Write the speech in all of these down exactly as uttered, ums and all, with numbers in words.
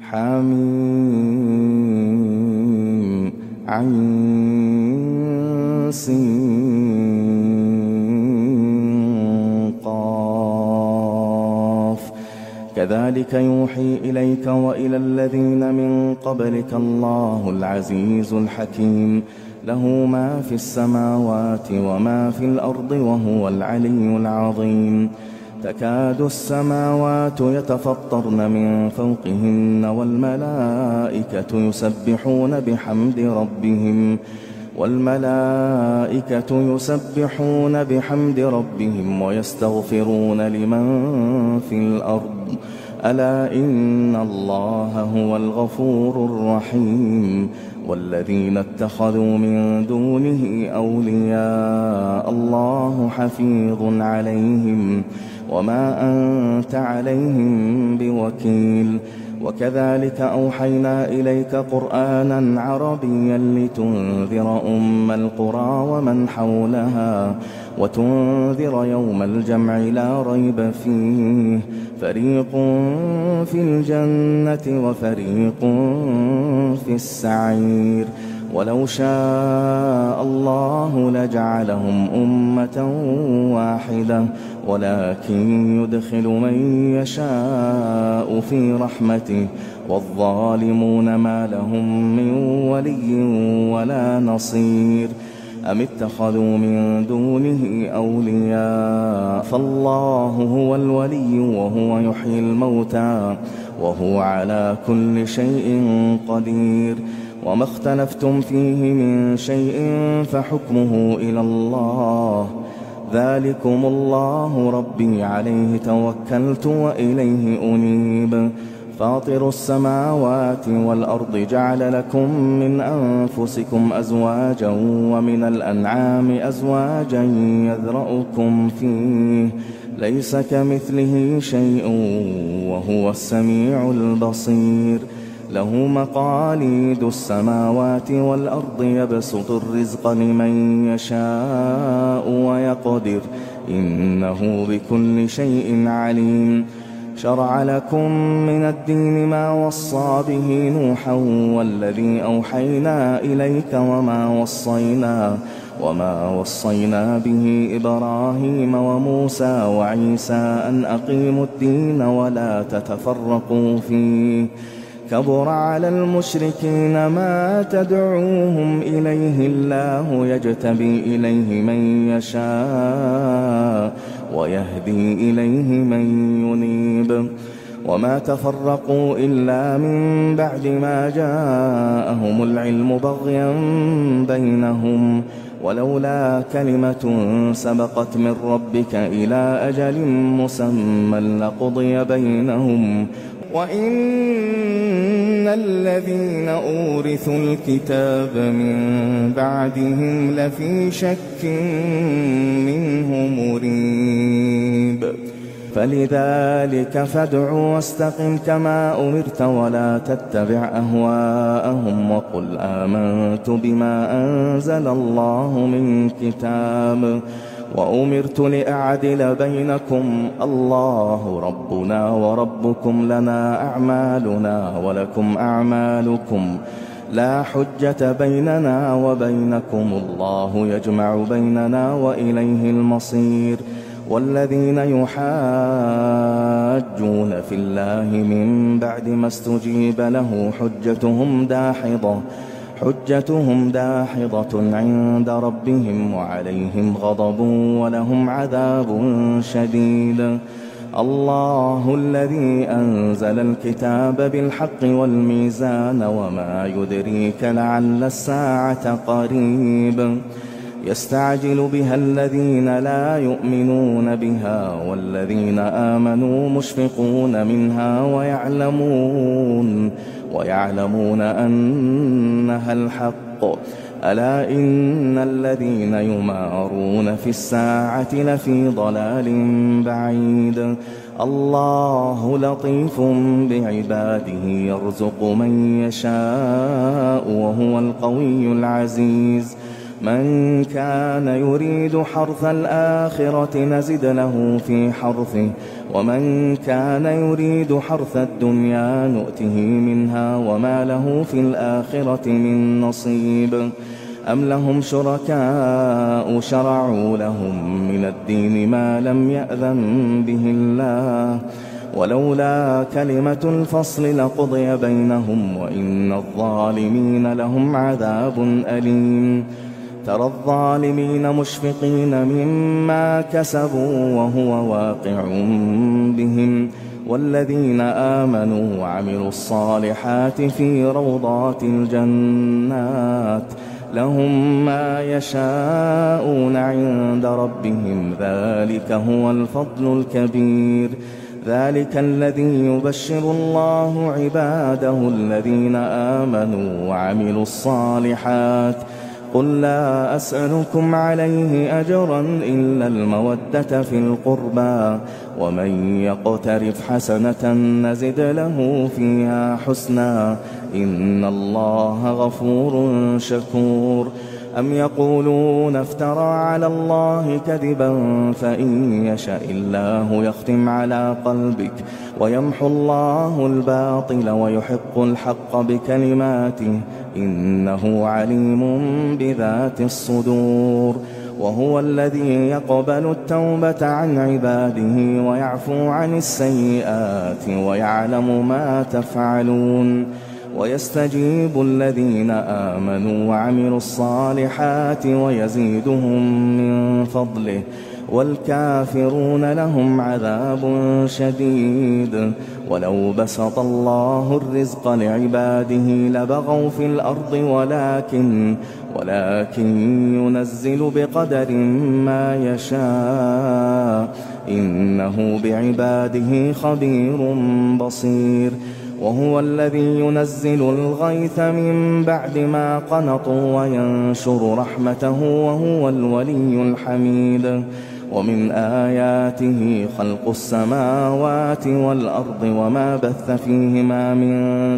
حميم عين سين قاف كذلك يوحي إليك وإلى الذين من قبلك الله العزيز الحكيم له ما في السماوات وما في الأرض وهو العلي العظيم تكاد السماوات يتفطرن من فوقهن والملائكة يسبحون بحمد ربهم والملائكة يسبحون بحمد ربهم ويستغفرون لمن في الأرض ألا إن الله هو الغفور الرحيم والذين اتخذوا من دونه أولياء الله حفيظ عليهم وما أنت عليهم بوكيل وكذلك أوحينا إليك قرآنا عربيا لتنذر أم القرى ومن حولها وتنذر يوم الجمع لا ريب فيه فريق في الجنة وفريق في السعير ولو شاء الله لجعلهم أمة واحدة ولكن يدخل من يشاء في رحمته والظالمون ما لهم من ولي ولا نصير أم اتخذوا من دونه أولياء فالله هو الولي وهو يحيي الموتى وهو على كل شيء قدير وما اختلفتم فيه من شيء فحكمه إلى الله ذلكم الله ربي عليه توكلت وإليه أنيب فاطر السماوات والأرض جعل لكم من أنفسكم أزواجا ومن الأنعام أزواجا يذرأكم فيه ليس كمثله شيء وهو السميع البصير له مقاليد السماوات والأرض يبسط الرزق لمن يشاء ويقدر إنه بكل شيء عليم شرع لكم من الدين ما وصى به نوحا والذي أوحينا إليك وما وصينا وما وصينا به إبراهيم وموسى وعيسى أن أقيموا الدين ولا تتفرقوا فيه كبر على المشركين ما تدعوهم إليه الله يجتبي إليه من يشاء ويهدي إليه من ينيب وما تفرقوا إلا من بعد ما جاءهم العلم بغيا بينهم ولولا كلمة سبقت من ربك إلى أجل مسمى لقضي بينهم وإن الذين أورثوا الكتاب من بعدهم لفي شك منه مريب فلذلك فادع واستقم كما أمرت ولا تتبع أهواءهم وقل آمنت بما أنزل الله من كتاب وأمرت لأعدل بينكم الله ربنا وربكم لنا أعمالنا ولكم أعمالكم لا حجة بيننا وبينكم الله يجمع بيننا وإليه المصير والذين يحاجون في الله من بعد ما استجيب له حجتهم داحضة حجتهم داحضة عند ربهم وعليهم غضب ولهم عذاب شديد الله الذي أنزل الكتاب بالحق والميزان وما يدريك لعل الساعة قريب يستعجل بها الذين لا يؤمنون بها والذين آمنوا مشفقون منها ويعلمون ويعلمون أنها الحق ألا إن الذين يمارون في الساعة لفي ضلال بعيد الله لطيف بعباده يرزق من يشاء وهو القوي العزيز من كان يريد حرث الآخرة نزد له في حرثه ومن كان يريد حرث الدنيا نؤته منها وما له في الآخرة من نصيب أم لهم شركاء شرعوا لهم من الدين ما لم يأذن به الله ولولا كلمة الفصل لقضي بينهم وإن الظالمين لهم عذاب أليم ترى الظالمين مشفقين مما كسبوا وهو واقع بهم والذين آمنوا وعملوا الصالحات في روضات الجنات لهم ما يشاءون عند ربهم ذلك هو الفضل الكبير ذلك الذي يبشر الله عباده الذين آمنوا وعملوا الصالحات قل لا أسألكم عليه أجرا إلا المودة في القربى ومن يقترف حسنة نزد له فيها حسنا إن الله غفور شكور أم يقولون افترى على الله كذبا فإن يشاء الله يختم على قلبك ويمحو الله الباطل ويحق الحق بكلماته إنه عليم بذات الصدور وهو الذي يقبل التوبة عن عباده ويعفو عن السيئات ويعلم ما تفعلون ويستجيب الذين آمنوا وعملوا الصالحات ويزيدهم من فضله والكافرون لهم عذاب شديد ولو بسط الله الرزق لعباده لبغوا في الأرض ولكن ولكن ينزل بقدر ما يشاء إنه بعباده خبير بصير وهو الذي ينزل الغيث من بعد ما قنطوا وينشر رحمته وهو الولي الحميد ومن آياته خلق السماوات والأرض وما بث فيهما من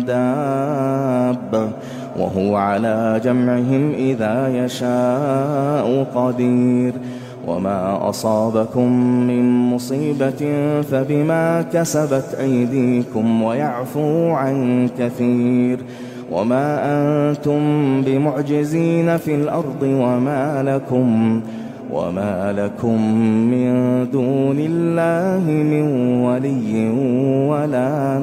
دابة وهو على جمعهم إذا يشاء قدير وما أصابكم من مصيبة فبما كسبت أيديكم ويعفو عن كثير وما أنتم بمعجزين في الأرض وما لكم وما لكم من دون الله من ولي ولا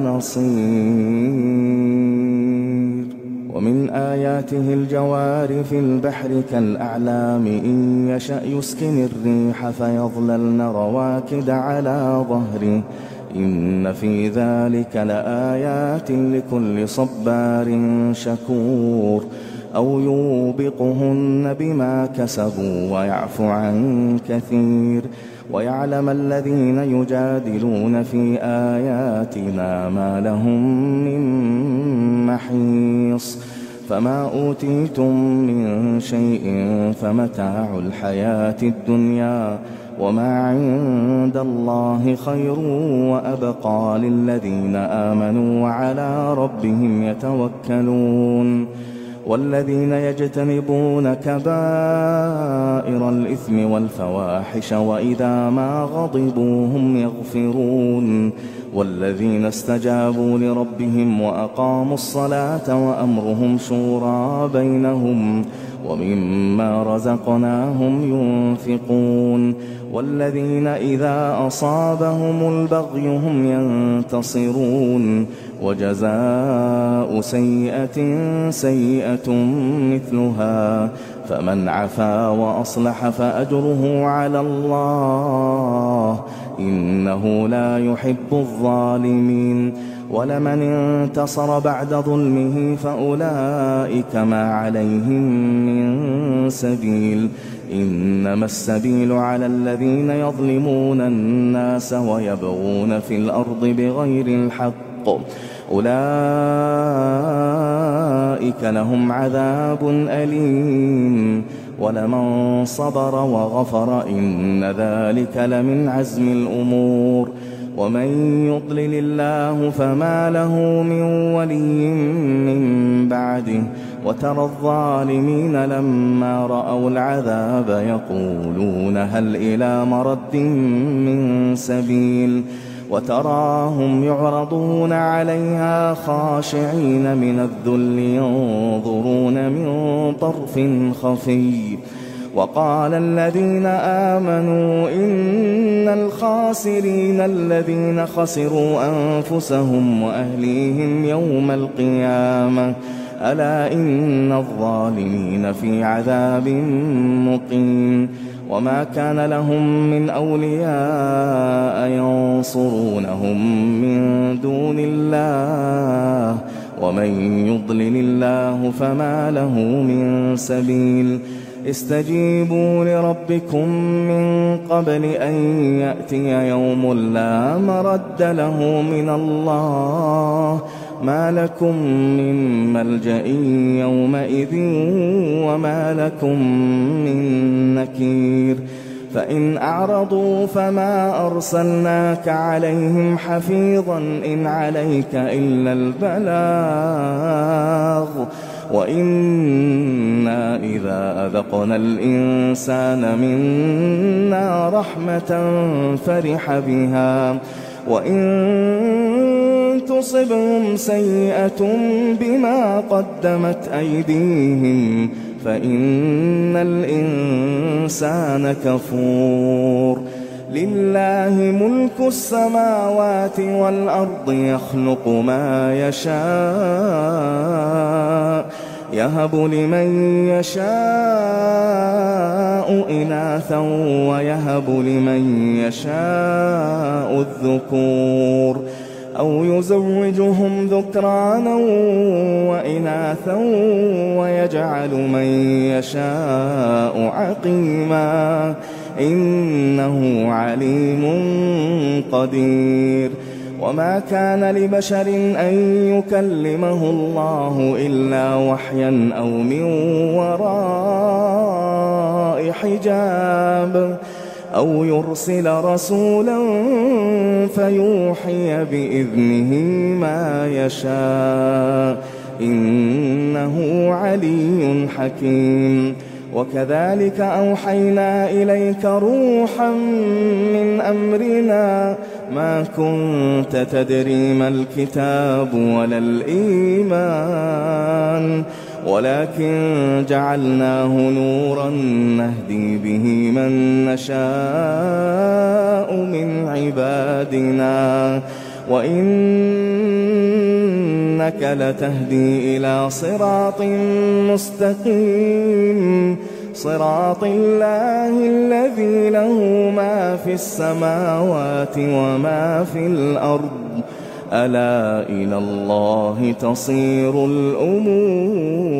نصير ومن آياته الجوار في البحر كالأعلام إن يشأ يسكن الريح فيظللن رواكد على ظهره إن في ذلك لآيات لكل صبار شكور أو يوبقهن بما كسبوا ويعفو عن كثير ويعلم الذين يجادلون في آياتنا ما لهم من محيص فما أوتيتم من شيء فمتاع الحياة الدنيا وما عند الله خير وأبقى للذين آمنوا وعلى ربهم يتوكلون والذين يجتنبون كبائر الإثم والفواحش وإذا ما غضبوا هم يغفرون والذين استجابوا لربهم وأقاموا الصلاة وأمرهم شورى بينهم ومما رزقناهم ينفقون والذين إذا أصابهم البغي هم ينتصرون وجزاء سيئة سيئة مثلها فمن عفا وأصلح فأجره على الله إنه لا يحب الظالمين ولمن انتصر بعد ظلمه فأولئك ما عليهم من سبيل إنما السبيل على الذين يظلمون الناس ويبغون في الأرض بغير الحق أولئك لهم عذاب أليم ولمن صبر وغفر إن ذلك لمن عزم الأمور ومن يضلل الله فما له من ولي من بعده وترى الظالمين لما رأوا العذاب يقولون هل إلى مرد من سبيل وتراهم يعرضون عليها خاشعين من الذل ينظرون من طرف خفي. وقال الذين آمنوا إن الخاسرين الذين خسروا أنفسهم وأهليهم يوم القيامة ألا إن الظالمين في عذاب مقيم. وما كان لهم من أولياء ينصرونهم من دون الله ومن يضلل الله فما له من سبيل. استجيبوا لربكم من قبل أن يأتي يوم لا مرد له من الله ما لكم من ملجأ يومئذ وما لكم من نكير. فإن أعرضوا فما أرسلناك عليهم حفيظا إن عليك إلا البلاغ وإنا إذا أذقنا الإنسان منا رحمة فرح بها وإن تصبهم سيئة بما قدمت أيديهم فإن الإنسان كفور. لله ملك السماوات والأرض يخلق ما يشاء يهب لمن يشاء إناثا ويهب لمن يشاء الذكور أو يزوجهم ذكرانا وإناثا ويجعل من يشاء عقيما إنه عليم قدير. وما كان لبشر أن يكلمه الله إلا وحيا أو من وراء حجاب أو يرسل رسولا فيوحي بإذنه ما يشاء إنه علي حكيم. وكذلك أوحينا إليك روحا من أمرنا ما كنت تدري ما الكتاب ولا الإيمان ولكن جعلناه نورا نهدي به من نشاء من عبادنا وإنك لتهدي إلى صراط مستقيم صراط الله الذي له ما في السماوات وما في الأرض ألا إلى الله تصير الأمور.